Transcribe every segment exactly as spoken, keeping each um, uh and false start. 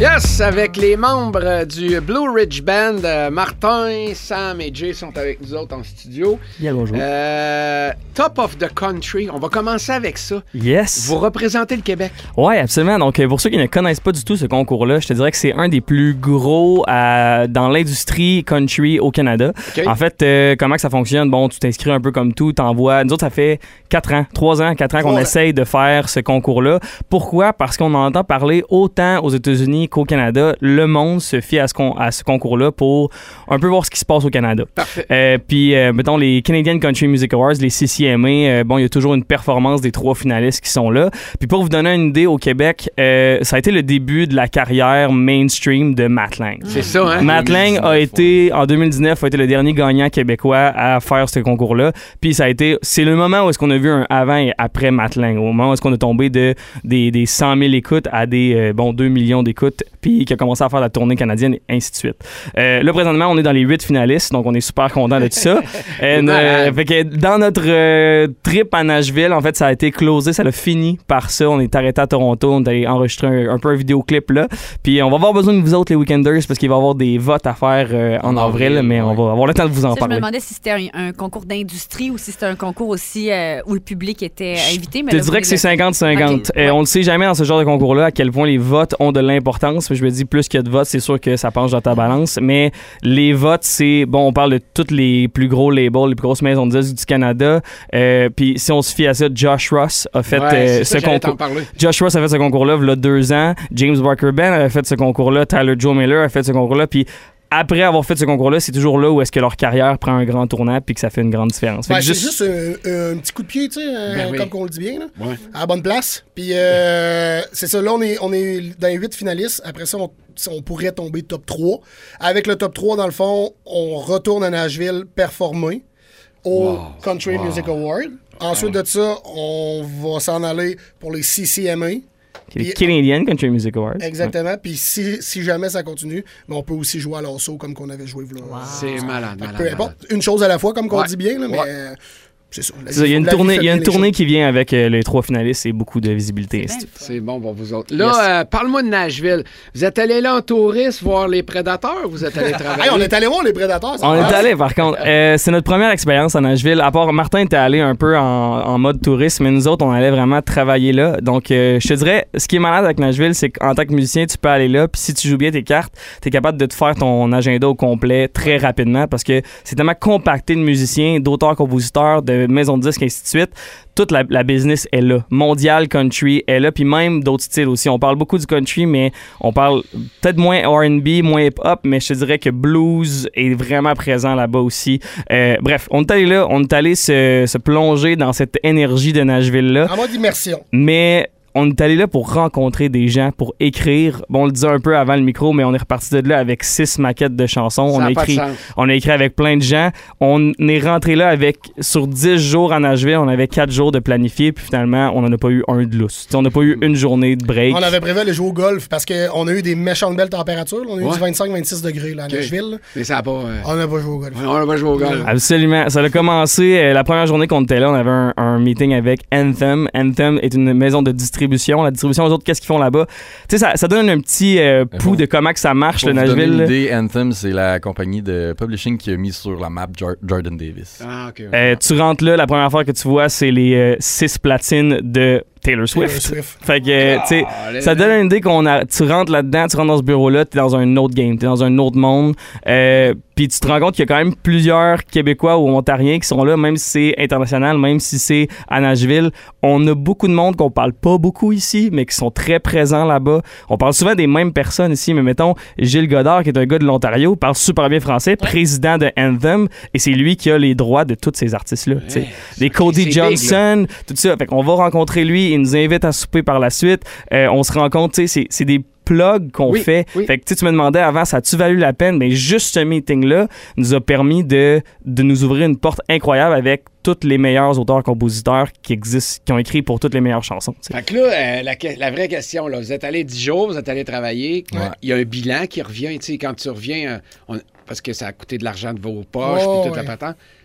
Yes, avec les membres du Blue Ridge Band, euh, Martin, Sam et Jay sont avec nous autres en studio. Bien, bonjour. Euh, Top of the Country, on va commencer avec ça. Yes. Vous représentez le Québec. Oui, absolument. Donc, pour ceux qui ne connaissent pas du tout ce concours-là, je te dirais que c'est un des plus gros euh, dans l'industrie country au Canada. Okay. En fait, euh, comment que ça fonctionne? Bon, tu t'inscris un peu comme tout, t'envoies. Nous autres, ça fait quatre ans, trois ans, quatre ans qu'on ouais. essaye de faire ce concours-là. Pourquoi? Parce qu'on en entend parler autant aux États-Unis qu'au Canada. Le monde se fie à ce, con- à ce concours-là pour un peu voir ce qui se passe au Canada. Parfait. Euh, puis, euh, mettons, les Canadian Country Music Awards, les C C M A, euh, bon, il y a toujours une performance des trois finalistes qui sont là. Puis pour vous donner une idée, au Québec, euh, ça a été le début de la carrière mainstream de Matt Lang. C'est ça, hein? Matt Lang a été, en deux mille dix-neuf, a été le dernier gagnant québécois à faire ce concours-là. Puis ça a été, c'est le moment où est-ce qu'on a vu un avant et après Matt Lang. Au moment où est-ce qu'on a tombé de, des, des cent mille écoutes à des, euh, bon, deux millions d'écoutes. Puis qui a commencé à faire la tournée canadienne et ainsi de suite. Euh, là, présentement, on est dans les huit finalistes, donc on est super content de tout ça. And, euh, fait que dans notre euh, trip à Nashville, en fait, ça a été closé, ça l'a fini par ça. On est arrêté à Toronto, on est allé enregistrer un, un peu un vidéoclip là. Puis on va avoir besoin de vous autres, les Weekenders, parce qu'il va y avoir des votes à faire euh, en, en avril, avril, mais ouais. on va avoir le temps de vous en ça, parler. Je me demandais si c'était un, un concours d'industrie ou si c'était un concours aussi euh, où le public était invité. Mais je là, te dirais que c'est cinquante cinquante. Okay. Euh, ouais. On ne sait jamais dans ce genre de concours-là à quel point les votes ont de l'importance. Mais je me dis, plus qu'il y a de votes, c'est sûr que ça penche dans ta balance. Mais les votes, c'est... Bon, on parle de tous les plus gros labels, les plus grosses maisons de disques du Canada. Euh, Puis si on se fie à ça, Josh Ross a fait ouais, euh, ce concours. Josh Ross a fait ce concours-là il y a deux ans. James Barker Ben a fait ce concours-là. Tyler Joe Miller a fait ce concours-là. Puis après avoir fait ce concours-là, c'est toujours là où est-ce que leur carrière prend un grand tournant puis que ça fait une grande différence. Ben, c'est juste, juste un, un petit coup de pied, tu sais, ben oui. comme on le dit bien, là, ouais. à la bonne place. Puis euh, c'est ça, là, on est, on est dans les huit finalistes. Après ça, on, on pourrait tomber top trois. Avec le top trois, dans le fond, on retourne à Nashville performer au wow. Country wow. Music Award. Ensuite wow. de ça, on va s'en aller pour les C C M A. Les Canadian Country Music Awards. Exactement. Ouais. Puis si, si jamais ça continue, mais on peut aussi jouer à l'assaut comme qu'on avait joué. Là. Wow. C'est malade, malade. Peu importe. Une chose à la fois, comme qu'on ouais. dit bien, là, mais... Ouais. Euh, c'est ça. Il y a une tournée, il y a une tournée qui vient avec euh, les trois finalistes et beaucoup de visibilité. C'est, c'est bon pour vous autres. Là, yes. euh, parle-moi de Nashville. Vous êtes allé là en touriste voir les Prédateurs ou vous êtes allé travailler? Hey, on est allé voir les Prédateurs. On est allé, par contre. Euh, c'est notre première expérience à Nashville. À part Martin était allé un peu en, en mode touriste, mais nous autres, on allait vraiment travailler là. Donc, euh, je te dirais, ce qui est malade avec Nashville, c'est qu'en tant que musicien, tu peux aller là. Puis si tu joues bien tes cartes, tu es capable de te faire ton agenda au complet très rapidement parce que c'est tellement compacté de musiciens, d'auteurs, compositeurs, de maisons de disques, ainsi de suite. Toute la, la business est là. Mondial country est là, puis même d'autres styles aussi. On parle beaucoup du country, mais on parle peut-être moins R and B, moins hip-hop, mais je te dirais que blues est vraiment présent là-bas aussi. Euh, bref, on est allé là, on est allé se, se plonger dans cette énergie de Nashville-là. En mode immersion. Mais... on est allé là pour rencontrer des gens, pour écrire. Bon, on le disait un peu avant le micro, mais on est reparti de là avec six maquettes de chansons. On a, écrit, on a écrit avec plein de gens. On est rentré là avec, sur dix jours à Nashville, on avait quatre jours de planifié, puis finalement, on n'en a pas eu un de lousse. T'sais, on n'a pas eu une journée de break. On avait prévu aller jouer au golf parce qu'on a eu des méchantes belles températures. On a eu ouais. du vingt-cinq à vingt-six degrés là, à okay. Nashville. Mais ça n'a pas... Euh... On n'a pas joué au golf. Ouais, on n'a pas joué au golf. Absolument. Ça a commencé, euh, la première journée qu'on était là, on avait un, un meeting avec Anthem. Anthem est une maison de distribution. La distribution, eux autres, qu'est-ce qu'ils font là-bas? Tu sais, ça, ça donne un petit euh, pouls bon, de comment que ça marche, le Nashville. Pour vous donner une idée, Anthem, c'est la compagnie de publishing qui a mis sur la map Jar- Jordan Davis. Ah, OK. Euh, tu rentres là, la première fois que tu vois, c'est les euh, six platines de Taylor Swift. Taylor Swift. Fait que, tu sais, oh, ça donne une idée qu'on a. Tu rentres là-dedans, tu rentres dans ce bureau-là, t'es dans un autre game, t'es dans un autre monde. Euh, Puis tu te rends compte qu'il y a quand même plusieurs Québécois ou Ontariens qui sont là, même si c'est international, même si c'est à Nashville. On a beaucoup de monde qu'on parle pas beaucoup ici, mais qui sont très présents là-bas. On parle souvent des mêmes personnes ici, mais mettons, Gilles Godard, qui est un gars de l'Ontario, parle super bien français, ouais. président de Anthem, et c'est lui qui a les droits de tous ces artistes-là. Ouais. Des Cody Johnson, big, tout ça. Fait qu'on va rencontrer lui, il nous invite à souper par la suite. Euh, on se rend compte, tu sais, c'est, c'est des plug qu'on oui, fait. Oui. Fait que tu me demandais avant, ça a-tu valu la peine? Mais juste ce meeting-là nous a permis de, de nous ouvrir une porte incroyable avec tous les meilleurs auteurs-compositeurs qui existent, qui ont écrit pour toutes les meilleures chansons. T'sais. Fait que là, euh, la, la vraie question, là, vous êtes allé dix jours, vous êtes allé travailler, il ouais. y a un bilan qui revient, tu sais, quand tu reviens, euh, on, parce que ça a coûté de l'argent de vos poches, puis oh, toute ouais. la patente.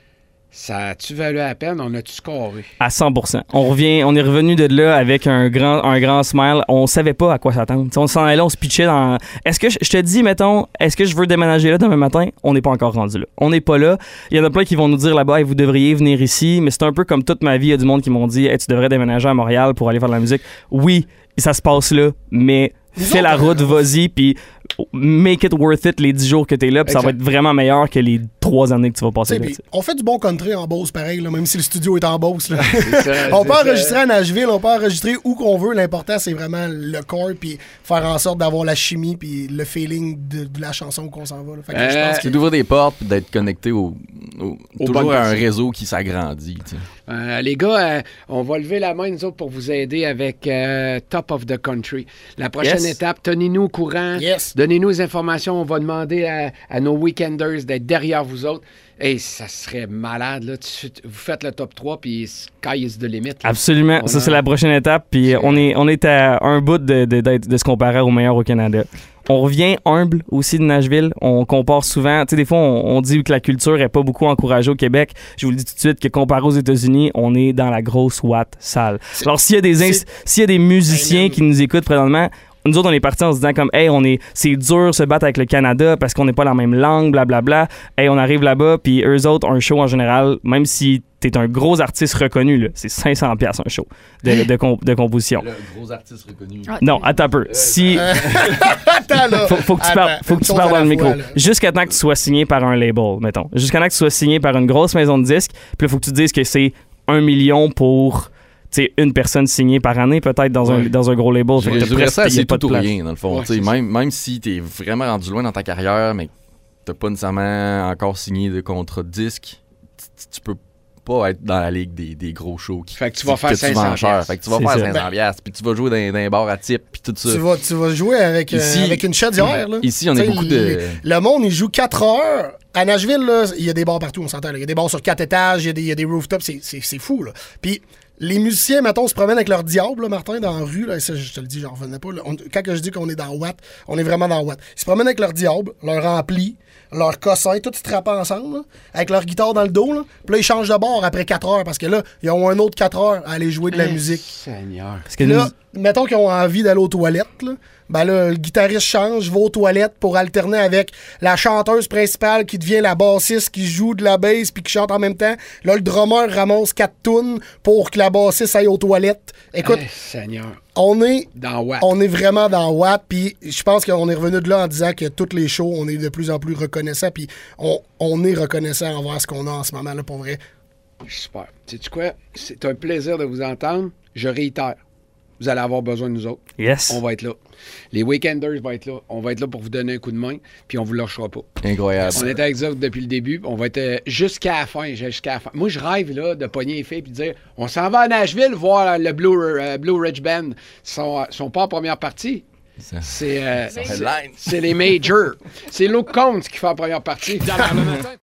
Ça a-tu valu la peine? On a-tu scoré? À cent pour cent. On revient, on est revenu de là avec un grand, un grand smile. On savait pas à quoi s'attendre. T'sais, on s'en allait là, on se pitchait dans... Est-ce que je, je te dis, mettons, est-ce que je veux déménager là demain matin? On n'est pas encore rendu là. On n'est pas là. Il y en a plein qui vont nous dire là-bas, hey, vous devriez venir ici. Mais c'est un peu comme toute ma vie. Il y a du monde qui m'ont dit, hey, tu devrais déménager à Montréal pour aller faire de la musique. Oui, ça se passe là, mais fais la route, vas-y, puis make it worth it les dix jours que t'es là, puis ça va être vraiment meilleur que les trois années que tu vas passer là. On fait du bon country en Beauce, pareil, là, même si le studio est en Beauce. Là. Ça, on peut ça. enregistrer à Nashville, on peut enregistrer où qu'on veut. L'important, c'est vraiment le corps, puis faire en sorte d'avoir la chimie, puis le feeling de, de la chanson où qu'on s'en va. Là. Fait que euh, je pense que... C'est d'ouvrir des portes, puis d'être connecté au, au, au toujours à un réseau qui s'agrandit. Euh, les gars, euh, on va lever la main, nous autres, pour vous aider avec euh, Top of the Country. La prochaine Yes. étape, tenez-nous au courant. Yes. Donnez-nous les informations. On va demander à, à nos weekenders d'être derrière vous autres. Et ça serait malade, là. Tu- vous faites le top trois, puis sky is the limit. Là. Absolument. On Ça, a- c'est la prochaine étape. Puis on est, on est à un bout de, de, de, de se comparer aux meilleurs au Canada. On revient humble aussi de Nashville. On compare souvent. Tu sais, des fois, on, on dit que la culture n'est pas beaucoup encouragée au Québec. Je vous le dis tout de suite que comparé aux États-Unis, on est dans la grosse Watt sale. Alors, s'il y a des, ins- s'il y a des musiciens Amen. qui nous écoutent présentement, nous autres, on est partis en se disant comme, hey, on est, c'est dur de se battre avec le Canada parce qu'on n'est pas la même langue, blablabla. Hey, on arrive là-bas, puis eux autres, un show en général, même si t'es un gros artiste reconnu, là, c'est cinq cents dollars un show de, de, comp- de composition. Le gros artiste reconnu. Ah, Non, attends un peu. Si, Attends, là. faut, faut que tu Attends, parles, faut que une tu chose parles à dans la le micro. fois, là. Jusqu'à temps que tu sois signé par un label, mettons. Jusqu'à temps que tu sois signé par une grosse maison de disques, puis là, faut que tu dises que c'est un million pour... tu sais, une personne signée par année, peut-être, dans, un, Ouais. dans un gros label. Je Fait que t'as résumerais presque ça à payé c'est pas de tout ou place. rien, dans le fond. Ouais, Tu sais, c'est même, même si t'es vraiment rendu loin dans ta carrière, mais que t'as pas nécessairement encore signé de contrat de disque, tu, tu peux pas être dans la ligue des, des gros shows qui, Fait que tu vas faire que tu vends cinq cents cher. Fait que tu vas C'est faire ça. cinq cents piastres, puis tu vas jouer dans, dans les bars à type, puis tout ça. Tu vas, tu vas jouer avec, euh, Ici- avec une chaudière. Là. Ici, on Tu a sais, beaucoup le- de... Le monde, il joue quatre heures. À Nashville, là, il y a des bars partout, on s'entend. là. Il y a des bars sur quatre étages, il y a des, il y a des rooftops, c'est, c'est, c'est fou. Là. Puis les musiciens, mettons, se promènent avec leur diable, là, Martin, dans la rue. Là, et ça, je te le dis, j'en revenais pas. Là. On- quand que je dis qu'on est dans Watt, on est vraiment dans Watt. Ils se promènent avec leur diable, leur ampli, leur cossin, tout se trappent ensemble, là, avec leur guitare dans le dos. Là. Puis là, ils changent de bar après quatre heures parce que là, ils ont un autre quatre heures à aller jouer de la Eh, musique. Seigneur. Parce que Puis là, nous- mettons qu'ils ont envie d'aller aux toilettes, là, ben là, le guitariste change, va aux toilettes pour alterner avec la chanteuse principale qui devient la bassiste qui joue de la bass puis qui chante en même temps. Là, le drummer ramasse quatre tunes pour que la bassiste aille aux toilettes. Écoute, Eh, Seigneur. on est Dans Watt. on est vraiment dans Watt, puis je pense qu'on est revenu de là en disant que toutes les shows, on est de plus en plus reconnaissant, puis on, on est reconnaissant envers ce qu'on a en ce moment, là, pour vrai. Super. Sais-tu quoi? C'est un plaisir de vous entendre. Je réitère. Vous allez avoir besoin de nous autres. Yes. On va être là. Les Weekenders vont être là. On va être là pour vous donner un coup de main, puis on vous lâchera pas. Incroyable. On est avec vous autres depuis le début. On va être euh, jusqu'à la fin. Jusqu'à la fin. Moi, je rêve là, de pogner les filles et de dire on s'en va à Nashville voir le Blue, euh, Blue Ridge Band. Ils sont, sont pas en première partie. Ça- C'est euh, c'est- headline. c'est les majors. C'est Luke Combs qui fait en première partie. Le matin.